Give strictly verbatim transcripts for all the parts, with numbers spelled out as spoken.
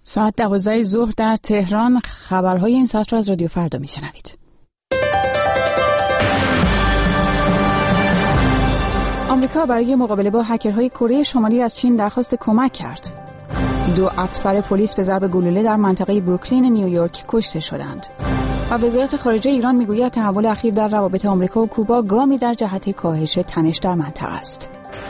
ساعت دوازده ظهر در تهران. خبرهای این ساعت را از رادیو فردا میشنوید. آمریکا برای مقابله با هکرهای کره شمالی از چین درخواست کمک کرد. دو افسر پلیس به ضرب گلوله در منطقه بروکلین نیویورک کشته شدند. و وزارت خارجه ایران میگوید تحول اخیر در روابط آمریکا و کوبا گامی در جهت کاهش تنش در منطقه است.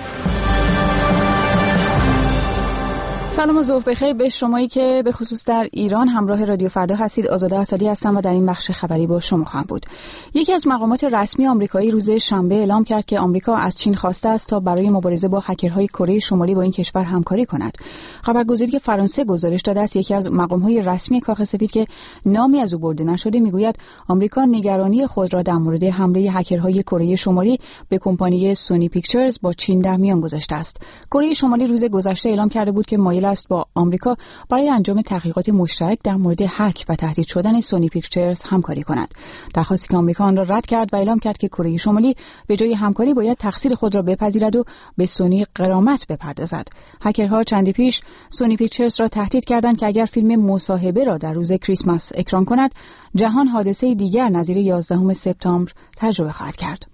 سلام و ظهر بخیر به شمایی که به خصوص در ایران همراه رادیو فردا هستید. آزاده اسدی هستم و در این بخش خبری با شما خواهم بود. یکی از مقامات رسمی آمریکایی روز شنبه اعلام کرد که آمریکا از چین خواسته است تا برای مبارزه با هکرهای کره شمالی با این کشور همکاری کند. خبرگزاری که فرانسه گزارش داده است یکی از مقام‌های رسمی کاخ سفید که نامی از او برده نشده میگوید آمریکا نگرانی خود را در مورد حمله هکرهای کره شمالی به کمپانی سونی پیکچرز با چین در میان گذاشته است. کره شمالی روز گذشته اعلام کرده بود که مایل است با آمریکا برای انجام تحقیقات مشترک در مورد هک و تهدید شدن سونی پیکچرز همکاری کند. درخواستی که آمریکا آن را رد کرد و اعلام کرد که کره شمالی به جای همکاری باید تقصیر خود را بپذیرد و به سونی غرامت بپردازد. هکرها چندی پیش سونی پیکچرز را تهدید کردند که اگر فیلم مصاحبه را در روز کریسمس اکران کند، جهان حادثه دیگر نظیر یازدهم سپتامبر تجربه خواهد کرد.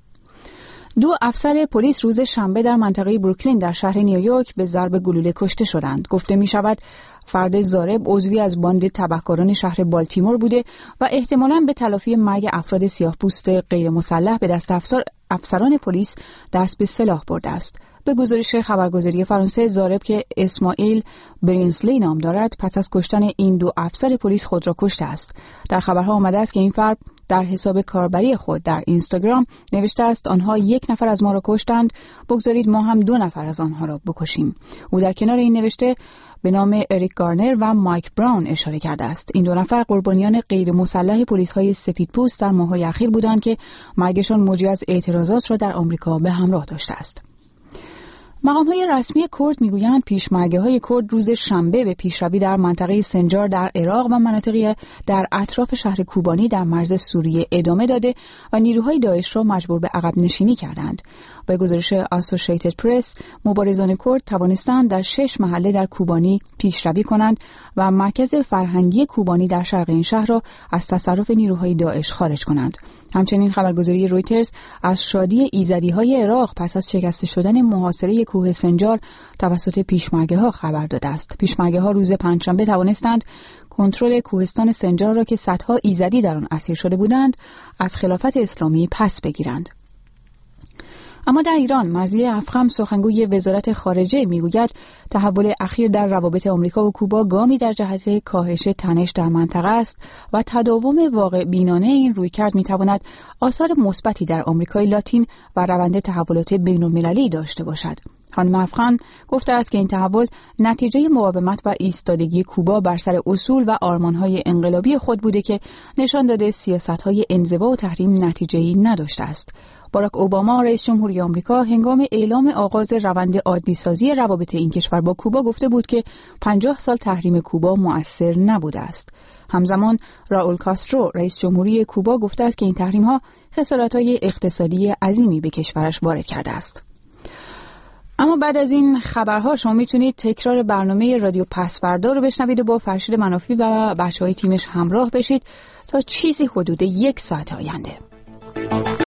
دو افسر پلیس روز شنبه در منطقه بروکلین در شهر نیویورک به ضرب گلوله کشته شدند. گفته می شود فرد ضارب عضوی از باند تبهکاران شهر بالتیمور بوده و احتمالاً به تلافی مرگ افراد سیاه‌پوست غیر مسلح به دست افسر افسران پلیس دست به سلاح برده است. به گزارش خبرگزاری فرانسه، ضارب که اسماعیل برینسلی نام دارد پس از کشتن این دو افسر پلیس خود را کشته است. در خبرها آمده است که این فرد در حساب کاربری خود در اینستاگرام نوشته است آنها یک نفر از ما را کشتند، بگذارید ما هم دو نفر از آنها را بکشیم. او در کنار این نوشته به نام اریک گارنر و مایک براون اشاره کرده است. این دو نفر قربانیان غیر مسلح پلیس‌های سفیدپوست در ماه‌های اخیر بودند که مرگشان موجب از اعتراضات را در آمریکا به همراه داشته است. مقام‌های رسمی کرد میگویند پیشمرگه‌های کرد روز شنبه به پیشروی در منطقه سنجار در عراق و مناطقی در اطراف شهر کوبانی در مرز سوریه ادامه داده و نیروهای داعش را مجبور به عقب نشینی کردند. به گزارش اسوسییتد پرس، مبارزان کرد توانستند در شش محله در کوبانی پیشروی کنند و مرکز فرهنگی کوبانی در شرق این شهر را از تصرف نیروهای داعش خارج کنند. همچنین خبرگزاری رویترز از شادی ایزدی‌های عراق پس از شکسته شدن محاصره کوه سنجار توسط پیشمرگه‌ها خبر داده است. پیشمرگه‌ها روز پنجشنبه توانستند کنترل کوهستان سنجار را که صدها ایزدی در آن اسیر شده بودند از خلافت اسلامی پس بگیرند. اما در ایران، مرضیه افخم سخنگوی وزارت خارجه میگوید تحول اخیر در روابط آمریکا و کوبا گامی در جهت کاهش تنش در منطقه است و تداوم واقع بینانه این رویکرد میتواند آثار مثبتی در آمریکای لاتین و روند تحولات بین‌المللی داشته باشد. خانم افخم گفته است که این تحول نتیجه مقاومت و ایستادگی کوبا بر سر اصول و آرمان‌های انقلابی خود بوده که نشان داده سیاست‌های انزوا و تحریم نتیجه‌ای نداشته است. باراک اوباما رئیس جمهوری آمریکا هنگام اعلام آغاز روند عادی‌سازی روابط این کشور با کوبا گفته بود که پنجاه سال تحریم کوبا مؤثر نبوده است. همزمان راول کاسترو رئیس جمهوری کوبا گفته است که این تحریم‌ها خسارت‌های اقتصادی عظیمی به کشورش وارد کرده است. اما بعد از این خبرها شما میتونید تکرار برنامه رادیو پسوردا رو بشنوید و با فرشید منافی و بچه‌های تیمش همراه بشید تا چیزی حدود یک ساعت آینده.